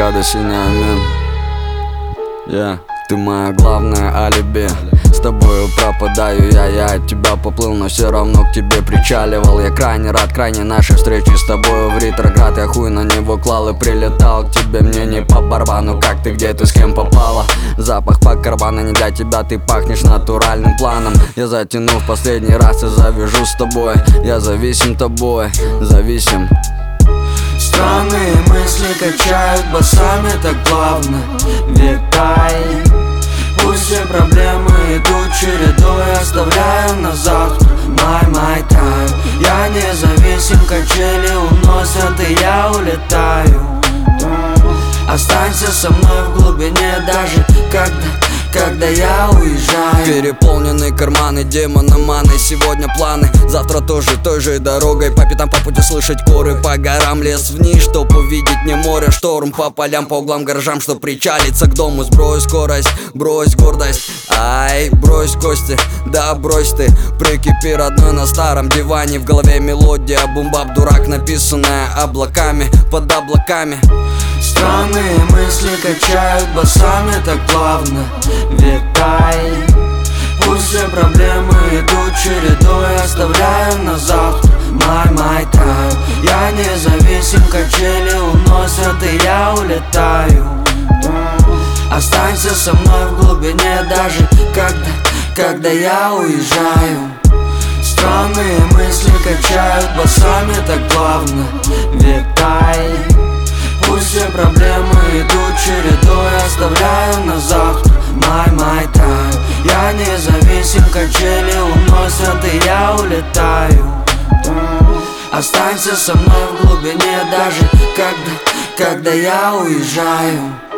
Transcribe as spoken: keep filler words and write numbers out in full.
радость и не амин. Yeah. Ты моя главная алиби. С тобою пропадаю я, я от тебя поплыл, но все равно к тебе причаливал. Я крайне рад, крайне нашей встречи с тобою в ретроград. Я хуй на него клал и прилетал к тебе, мне не по барабану, как ты, где ты, с кем попала. Запах по карману не для тебя, ты пахнешь натуральным планом. Я затяну в последний раз и завяжу с тобой. Я зависим тобой, зависим. Странные мысли качают басами так плавно. Витай. Пусть все проблемы идут чередой, оставляю на завтра. My, my time. Я независим, качели уносят, и я улетаю. Останься со мной в глубине, даже когда, когда я уезжаю. Переполнены карманы, демономаны. Сегодня планы, завтра тоже той же дорогой. По пятам, по пути слышать коры, по горам лес вниз, чтоб увидеть не море. Шторм по полям, по углам, гаражам, чтоб причалиться к дому. Сбрось скорость, брось гордость. Ай, брось кости, да брось ты. Прикипи, родной, на старом диване. В голове мелодия, бум-бап, дурак, написанная облаками, под облаками. Странные мысли качают басами так плавно. Витай. Пусть все проблемы идут чередой, оставляю на завтра. My, my time. Я независим, качели уносят, и я улетаю. Останься со мной в глубине, даже когда, когда я уезжаю. Странные мысли качают басами так плавно. Витай. Пусть все проблемы идут чередой, оставляю на завтра. My, my time. Я независим, качели уносят, и я улетаю. Останься со мной в глубине, даже когда, когда я уезжаю.